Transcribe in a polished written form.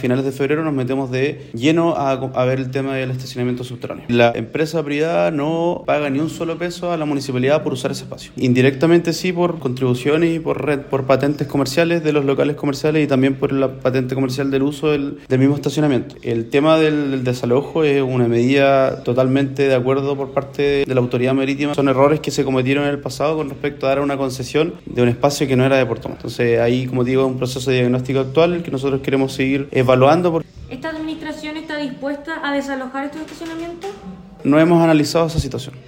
Finales de febrero nos metemos de lleno a ver el tema del estacionamiento subterráneo. La empresa privada no paga ni un solo peso a la municipalidad por usar ese espacio. Indirectamente sí por contribuciones y por patentes comerciales de los locales comerciales y también por la patente comercial del uso del mismo estacionamiento. El tema del desalojo es una medida totalmente de acuerdo por parte de la autoridad marítima. Son errores que se cometieron en el pasado con respecto a dar una concesión de un espacio que no era de Puerto Montt. Entonces ahí, como digo, es un proceso de diagnóstico actual que nosotros queremos seguir evaluando. ¿Esta administración está dispuesta a desalojar estos estacionamientos? No hemos analizado esa situación.